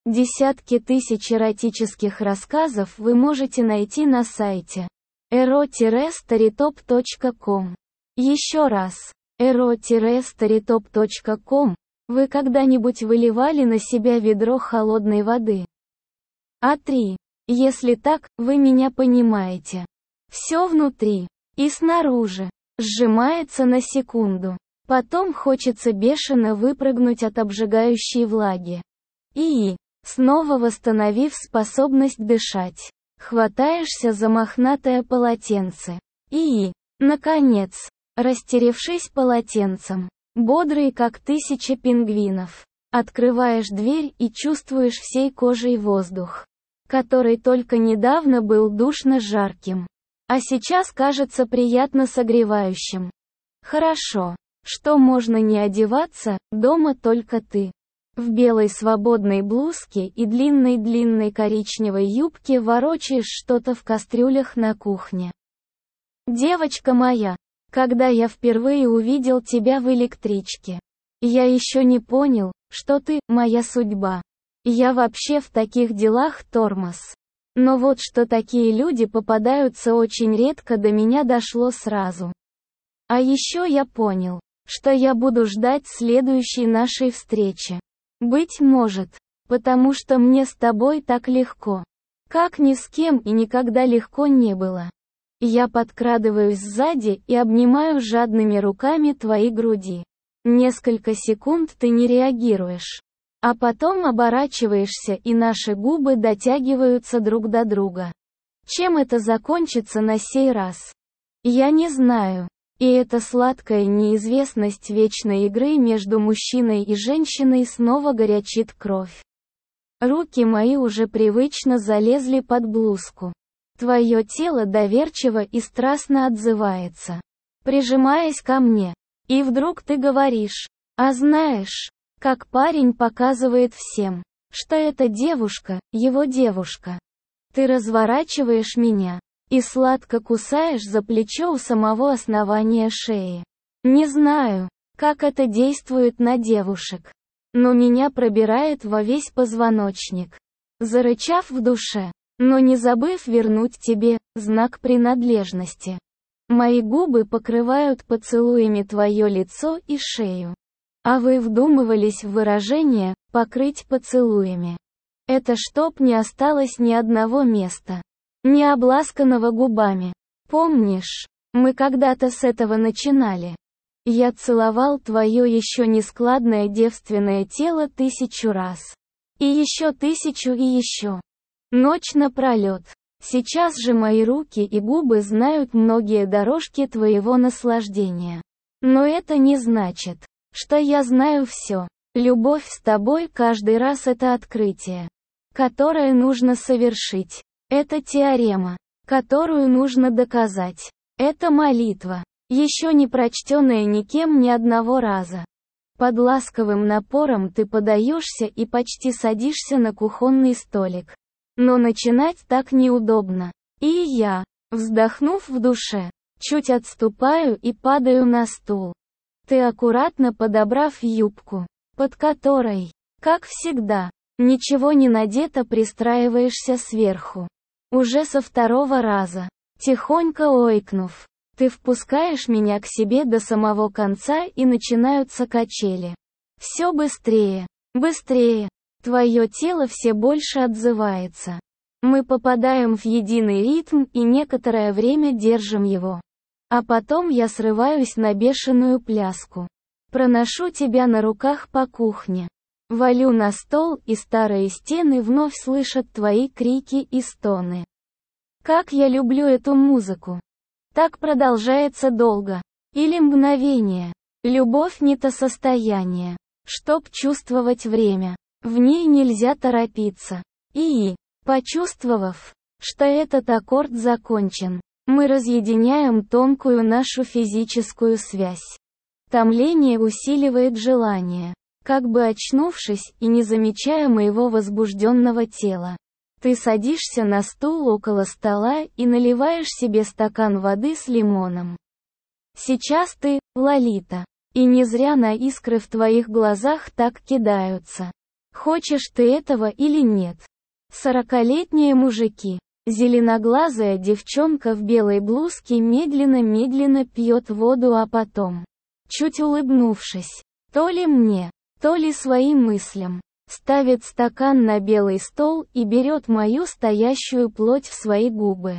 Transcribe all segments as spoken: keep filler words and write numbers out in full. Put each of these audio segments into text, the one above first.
Десятки тысяч эротических рассказов вы можете найти на сайте эро старитоп точка ком. Еще раз, эро старитоп точка ком. Вы когда-нибудь выливали на себя ведро холодной воды? А три. Если так, вы меня понимаете. Все внутри и снаружи сжимается на секунду. Потом хочется бешено выпрыгнуть от обжигающей влаги. И, снова восстановив способность дышать, хватаешься за мохнатое полотенце. И, наконец, растеревшись полотенцем, бодрый как тысяча пингвинов, открываешь дверь и чувствуешь всей кожей воздух, который только недавно был душно жарким, а сейчас кажется приятно согревающим. Хорошо, что можно не одеваться, дома только ты. В белой свободной блузке и длинной-длинной коричневой юбке ворочаешь что-то в кастрюлях на кухне. Девочка моя, когда я впервые увидел тебя в электричке, я еще не понял, что ты – моя судьба. Я вообще в таких делах тормоз. Но вот что такие люди попадаются очень редко, до меня дошло сразу. А еще я понял, что я буду ждать следующей нашей встречи. Быть может, потому что мне с тобой так легко. Как ни с кем и никогда легко не было. Я подкрадываюсь сзади и обнимаю жадными руками твои груди. Несколько секунд ты не реагируешь. А потом оборачиваешься, и наши губы дотягиваются друг до друга. Чем это закончится на сей раз? Я не знаю. И эта сладкая неизвестность вечной игры между мужчиной и женщиной снова горячит кровь. Руки мои уже привычно залезли под блузку. Твое тело доверчиво и страстно отзывается, прижимаясь ко мне. И вдруг ты говоришь: а знаешь, как парень показывает всем, что эта девушка, его девушка. Ты разворачиваешь меня и сладко кусаешь за плечо у самого основания шеи. Не знаю, как это действует на девушек, но меня пробирает во весь позвоночник. Зарычав в душе, но не забыв вернуть тебе знак принадлежности. Мои губы покрывают поцелуями твое лицо и шею. А вы вдумывались в выражение «покрыть поцелуями». Это чтоб не осталось ни одного места, не обласканного губами. Помнишь, мы когда-то с этого начинали? Я целовал твое еще нескладное девственное тело тысячу раз. И еще тысячу и еще. Ночь напролет. Сейчас же мои руки и губы знают многие дорожки твоего наслаждения. Но это не значит, что я знаю все. Любовь с тобой каждый раз это открытие, которое нужно совершить. Это теорема, которую нужно доказать. Это молитва, еще не прочтенная никем ни одного раза. Под ласковым напором ты подаешься и почти садишься на кухонный столик. Но начинать так неудобно. И я, вздохнув в душе, чуть отступаю и падаю на стул. Ты, аккуратно подобрав юбку, под которой, как всегда, ничего не надето, пристраиваешься сверху. Уже со второго раза, тихонько ойкнув, ты впускаешь меня к себе до самого конца, и начинаются качели. Все быстрее, быстрее. Твое тело все больше отзывается. Мы попадаем в единый ритм и некоторое время держим его. А потом я срываюсь на бешеную пляску. Проношу тебя на руках по кухне. Валю на стол, и старые стены вновь слышат твои крики и стоны. Как я люблю эту музыку. Так продолжается долго. Или мгновение. Любовь не то состояние, чтоб чувствовать время. В ней нельзя торопиться. И, почувствовав, что этот аккорд закончен, мы разъединяем тонкую нашу физическую связь. Томление усиливает желание. Как бы очнувшись и не замечая моего возбужденного тела, ты садишься на стул около стола и наливаешь себе стакан воды с лимоном. Сейчас ты, Лолита, и не зря на искры в твоих глазах так кидаются. Хочешь ты этого или нет? Сорокалетние мужики. Зеленоглазая девчонка в белой блузке медленно-медленно пьет воду, а потом, чуть улыбнувшись, то ли мне, то ли своим мыслям, ставит стакан на белый стол и берет мою стоящую плоть в свои губы.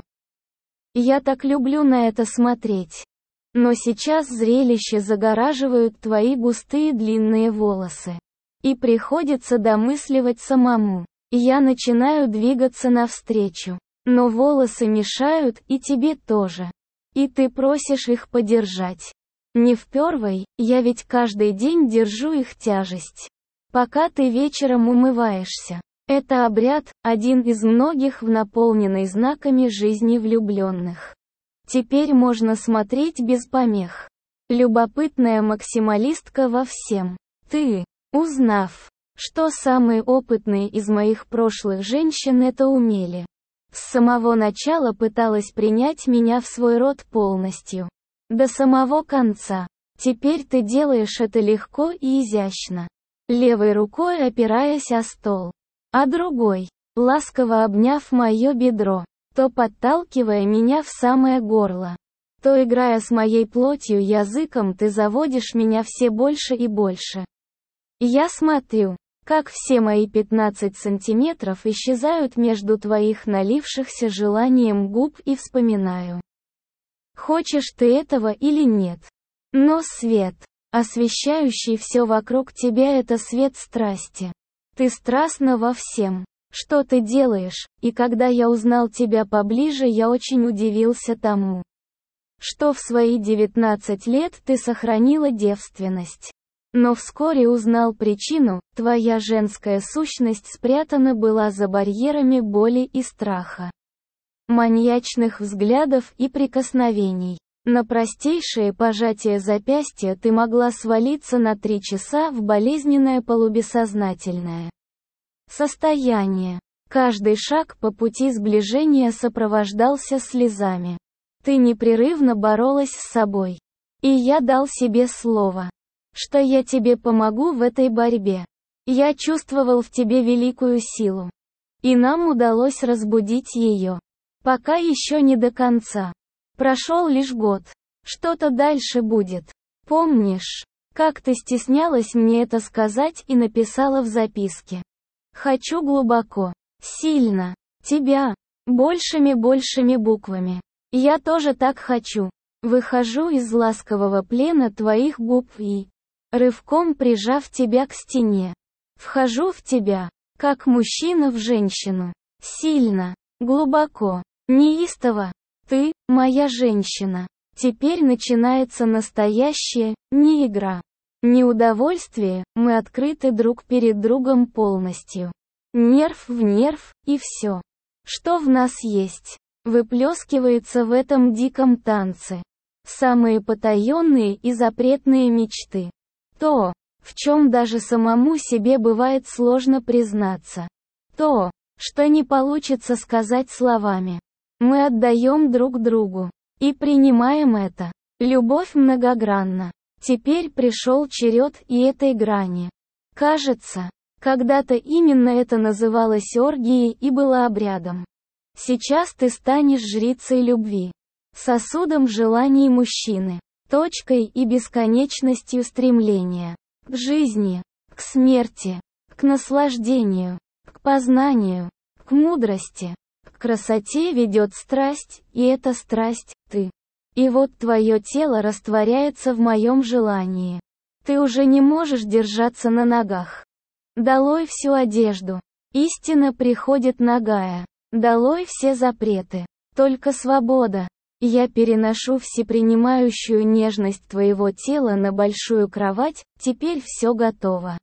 Я так люблю на это смотреть. Но сейчас зрелище загораживают твои густые длинные волосы. И приходится домысливать самому. Я начинаю двигаться навстречу. Но волосы мешают, и тебе тоже. И ты просишь их подержать. Не впервой, я ведь каждый день держу их тяжесть. Пока ты вечером умываешься. Это обряд, один из многих в наполненной знаками жизни влюбленных. Теперь можно смотреть без помех. Любопытная максималистка во всем. Ты, узнав, что самые опытные из моих прошлых женщин это умели, с самого начала пыталась принять меня в свой род полностью. До самого конца. Теперь ты делаешь это легко и изящно. Левой рукой опираясь о стол, а другой, ласково обняв мое бедро, то подталкивая меня в самое горло, то играя с моей плотью языком, ты заводишь меня все больше и больше. Я смотрю, как все мои пятнадцать сантиметров исчезают между твоих налившихся желанием губ и вспоминаю. Хочешь ты этого или нет? Но свет, освещающий все вокруг тебя, это свет страсти. Ты страстна во всем, что ты делаешь, и когда я узнал тебя поближе, я очень удивился тому, что в свои девятнадцать лет ты сохранила девственность. Но вскоре узнал причину, твоя женская сущность спрятана была за барьерами боли и страха, маньячных взглядов и прикосновений. На простейшее пожатие запястья ты могла свалиться на три часа в болезненное полубессознательное состояние. Каждый шаг по пути сближения сопровождался слезами. Ты непрерывно боролась с собой. И я дал себе слово, что я тебе помогу в этой борьбе. Я чувствовал в тебе великую силу. И нам удалось разбудить ее. Пока еще не до конца. Прошел лишь год. Что-то дальше будет. Помнишь, как ты стеснялась мне это сказать и написала в записке? Хочу глубоко, сильно, тебя, большими-большими буквами. Я тоже так хочу. Выхожу из ласкового плена твоих губ и, рывком прижав тебя к стене, вхожу в тебя, как мужчина в женщину. Сильно, глубоко, неистово. Ты, моя женщина. Теперь начинается настоящее, не игра, не удовольствие, мы открыты друг перед другом полностью. Нерв в нерв, и все, что в нас есть, выплескивается в этом диком танце. Самые потаенные и запретные мечты. То, в чем даже самому себе бывает сложно признаться. То, что не получится сказать словами. Мы отдаем друг другу. И принимаем это. Любовь многогранна. Теперь пришел черед и этой грани. Кажется, когда-то именно это называлось оргией и было обрядом. Сейчас ты станешь жрицей любви. Сосудом желаний мужчины. Точкой и бесконечностью стремления. К жизни. К смерти. К наслаждению. К познанию. К мудрости. К красоте ведет страсть, и эта страсть — ты. И вот твое тело растворяется в моем желании. Ты уже не можешь держаться на ногах. Долой всю одежду. Истина приходит нагая. Долой все запреты. Только свобода. Я переношу всепринимающую нежность твоего тела на большую кровать, теперь все готово.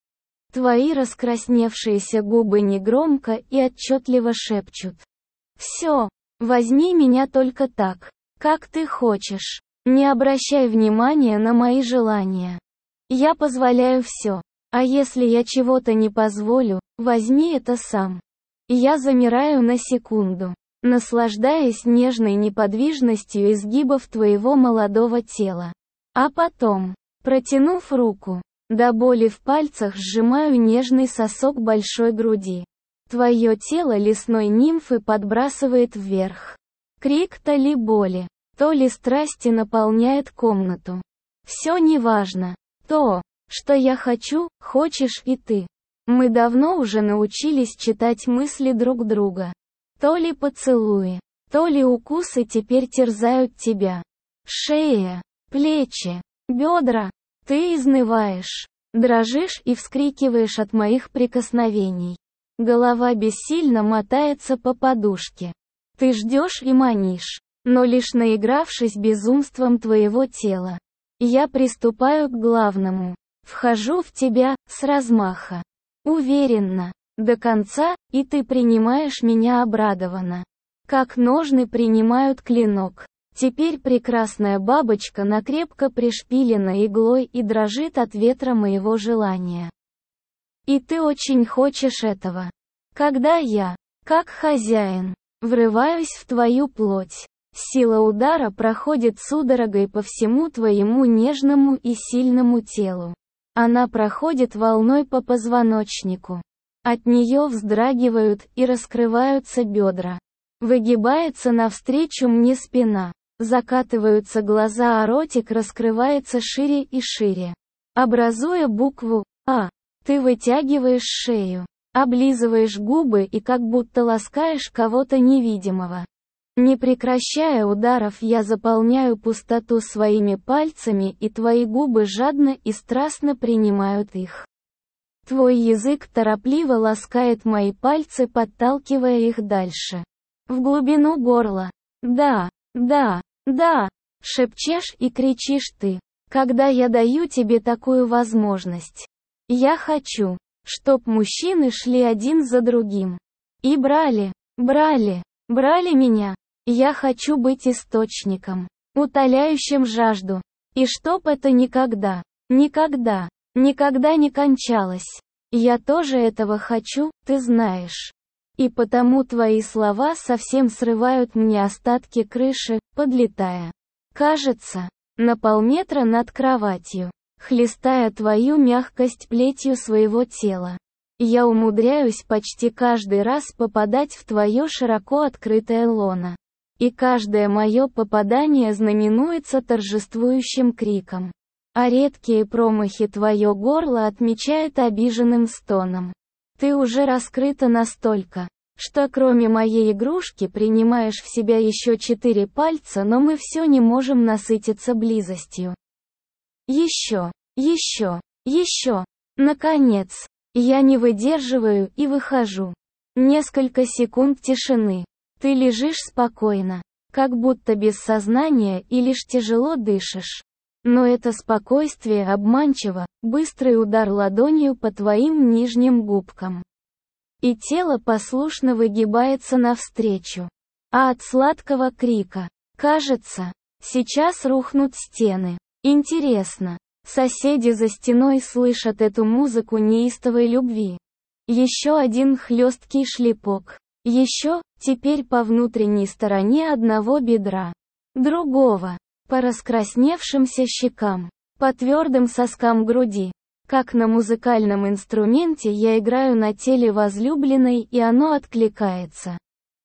Твои раскрасневшиеся губы негромко и отчетливо шепчут. Все, возьми меня только так, как ты хочешь. Не обращай внимания на мои желания. Я позволяю все. А если я чего-то не позволю, возьми это сам. Я замираю на секунду, наслаждаясь нежной неподвижностью изгибов твоего молодого тела. А потом, протянув руку, До боли в пальцах сжимаю нежный сосок большой груди. Твое тело лесной нимфы подбрасывает вверх. Крик то ли боли, то ли страсти наполняет комнату. Все неважно. То, что я хочу, хочешь и ты. Мы давно уже научились читать мысли друг друга. То ли поцелуи, то ли укусы теперь терзают тебя. Шея, плечи, бедра. Ты изнываешь, дрожишь и вскрикиваешь от моих прикосновений. Голова бессильно мотается по подушке. Ты ждешь и манишь, но лишь наигравшись безумством твоего тела. Я приступаю к главному. Вхожу в тебя, с размаха. Уверенно, до конца, и ты принимаешь меня обрадованно. Как ножны принимают клинок. Теперь прекрасная бабочка накрепко пришпилена иглой и дрожит от ветра моего желания. И ты очень хочешь этого. Когда я, как хозяин, врываюсь в твою плоть, сила удара проходит судорогой по всему твоему нежному и сильному телу. Она проходит волной по позвоночнику. От нее вздрагивают и раскрываются бедра. Выгибается навстречу мне спина. Закатываются глаза, а ротик раскрывается шире и шире. Образуя букву «А», ты вытягиваешь шею, облизываешь губы и как будто ласкаешь кого-то невидимого. Не прекращая ударов, я заполняю пустоту своими пальцами, и твои губы жадно и страстно принимают их. Твой язык торопливо ласкает мои пальцы, подталкивая их дальше. В глубину горла. Да, да, да, шепчешь и кричишь ты, когда я даю тебе такую возможность. Я хочу, чтоб мужчины шли один за другим. И брали, брали, брали меня. Я хочу быть источником, утоляющим жажду. И чтоб это никогда, никогда, никогда не кончалось. Я тоже этого хочу, ты знаешь. И потому твои слова совсем срывают мне остатки крыши, подлетая. Кажется, на полметра над кроватью, хлестая твою мягкость плетью своего тела. Я умудряюсь почти каждый раз попадать в твое широко открытое лоно. И каждое мое попадание знаменуется торжествующим криком. А редкие промахи твое горло отмечает обиженным стоном. Ты уже раскрыта настолько, что кроме моей игрушки принимаешь в себя еще четыре пальца, но мы все не можем насытиться близостью. Еще, еще, еще. Наконец, я не выдерживаю и выхожу. Несколько секунд тишины. Ты лежишь спокойно, как будто без сознания и лишь тяжело дышишь. Но это спокойствие обманчиво, быстрый удар ладонью по твоим нижним губкам. И тело послушно выгибается навстречу. А от сладкого крика, кажется, сейчас рухнут стены. Интересно, соседи за стеной слышат эту музыку неистовой любви. Еще один хлесткий шлепок. Еще, теперь по внутренней стороне одного бедра. Другого. По раскрасневшимся щекам, по твердым соскам груди. Как на музыкальном инструменте я играю на теле возлюбленной, и оно откликается.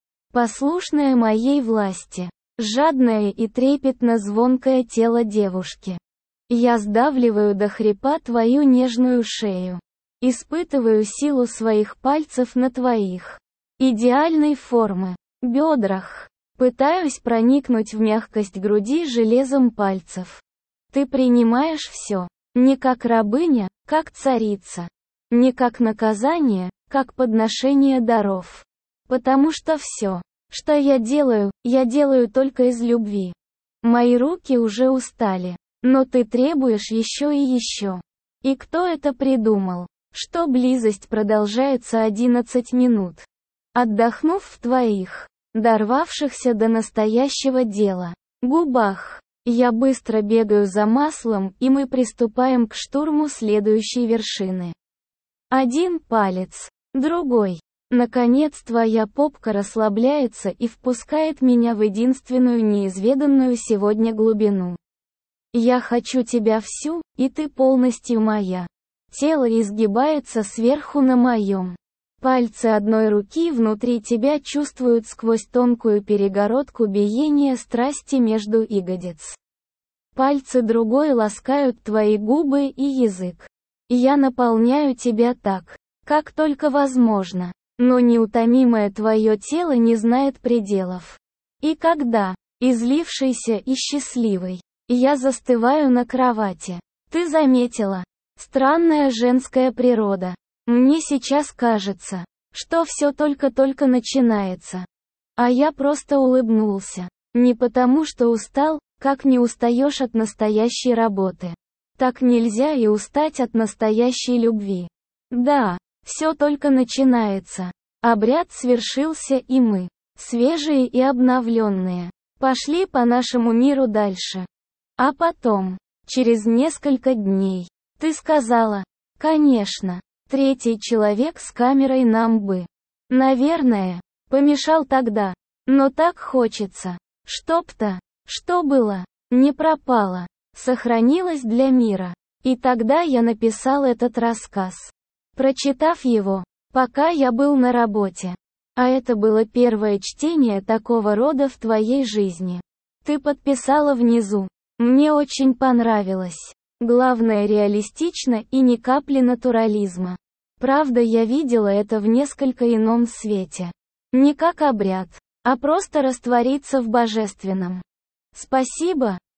Послушное моей власти, жадное и трепетно звонкое тело девушки. Я сдавливаю до хрипа твою нежную шею. Испытываю силу своих пальцев на твоих идеальной формы бедрах. Пытаюсь проникнуть в мягкость груди железом пальцев. Ты принимаешь все, не как рабыня, как царица, не как наказание, как подношение даров. Потому что все, что я делаю, я делаю только из любви. Мои руки уже устали, но ты требуешь еще и еще. И кто это придумал, что близость продолжается одиннадцать минут? Отдохнув в твоих дорвавшихся до настоящего дела губах, я быстро бегаю за маслом, и мы приступаем к штурму следующей вершины. Один палец, другой. Наконец твоя попка расслабляется и впускает меня в единственную неизведанную сегодня глубину. Я хочу тебя всю, и ты полностью моя. Тело изгибается сверху на моем. Пальцы одной руки внутри тебя чувствуют сквозь тонкую перегородку биение страсти между ягодиц. Пальцы другой ласкают твои губы и язык. Я наполняю тебя так, как только возможно, но неутомимое твое тело не знает пределов. И когда, излившийся и счастливый, я застываю на кровати, ты заметила? Странная женская природа. Мне сейчас кажется, что все только-только начинается. А я просто улыбнулся. Не потому что устал, как не устаешь от настоящей работы. Так нельзя и устать от настоящей любви. Да, все только начинается. Обряд свершился, и мы, свежие и обновленные, пошли по нашему миру дальше. А потом, через несколько дней, ты сказала, конечно, третий человек с камерой нам бы, наверное, помешал тогда, но так хочется, чтоб-то, что было, не пропало, сохранилось для мира. И тогда я написал этот рассказ, прочитав его, пока я был на работе. А это было первое чтение такого рода в твоей жизни. Ты подписала внизу. Мне очень понравилось. Главное, реалистично и ни капли натурализма. Правда, я видела это в несколько ином свете. Не как обряд, а просто раствориться в божественном. Спасибо,